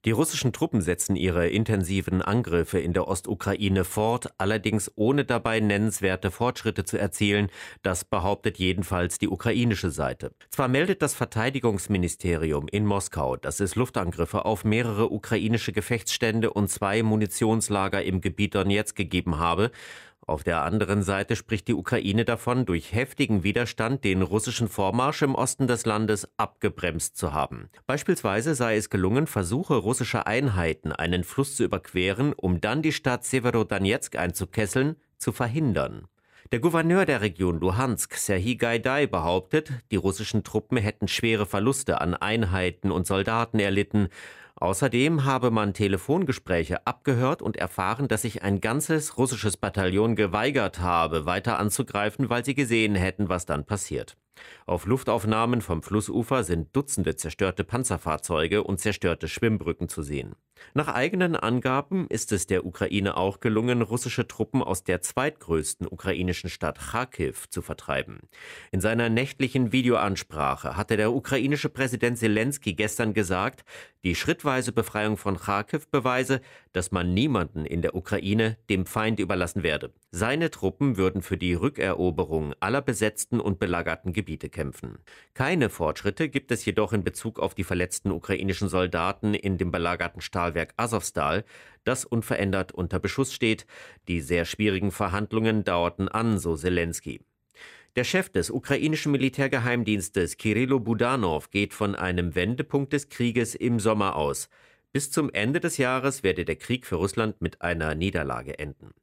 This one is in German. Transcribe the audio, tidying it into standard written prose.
Die russischen Truppen setzen ihre intensiven Angriffe in der Ostukraine fort, allerdings ohne dabei nennenswerte Fortschritte zu erzielen. Das behauptet jedenfalls die ukrainische Seite. Zwar meldet das Verteidigungsministerium in Moskau, dass es Luftangriffe auf mehrere ukrainische Gefechtsstände und 2 Munitionslager im Gebiet Donezk gegeben habe. Auf der anderen Seite spricht die Ukraine davon, durch heftigen Widerstand den russischen Vormarsch im Osten des Landes abgebremst zu haben. Beispielsweise sei es gelungen, Versuche russischer Einheiten, einen Fluss zu überqueren, um dann die Stadt Severodonezk einzukesseln, zu verhindern. Der Gouverneur der Region Luhansk, Serhij Gaidai, behauptet, die russischen Truppen hätten schwere Verluste an Einheiten und Soldaten erlitten. Außerdem habe man Telefongespräche abgehört und erfahren, dass sich ein ganzes russisches Bataillon geweigert habe, weiter anzugreifen, weil sie gesehen hätten, was dann passiert. Auf Luftaufnahmen vom Flussufer sind Dutzende zerstörte Panzerfahrzeuge und zerstörte Schwimmbrücken zu sehen. Nach eigenen Angaben ist es der Ukraine auch gelungen, russische Truppen aus der zweitgrößten ukrainischen Stadt Charkiw zu vertreiben. In seiner nächtlichen Videoansprache hatte der ukrainische Präsident Selenskyj gestern gesagt, die schrittweise Befreiung von Charkiw beweise, dass man niemanden in der Ukraine dem Feind überlassen werde. Seine Truppen würden für die Rückeroberung aller besetzten und belagerten Gebiete kämpfen. Keine Fortschritte gibt es jedoch in Bezug auf die verletzten ukrainischen Soldaten in dem belagerten Stahlwerk Asowstal, das unverändert unter Beschuss steht. Die sehr schwierigen Verhandlungen dauerten an, so Selenskyj. Der Chef des ukrainischen Militärgeheimdienstes Kirillo Budanov geht von einem Wendepunkt des Krieges im Sommer aus. Bis zum Ende des Jahres werde der Krieg für Russland mit einer Niederlage enden.